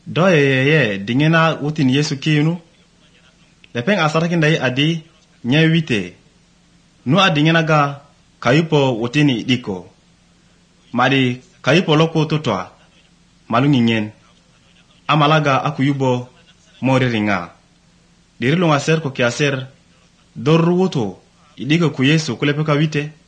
do ye dingena wutin Yesu kinu lepeng asarakin dai adi nya wite nu adingena ga kayupo wutini diko madi kayupo loko totwa malungi nyen amalaga akuyubo moriringa dirilunga ser ko kiaser dor wuto idiko ku Yesu kulepeka wite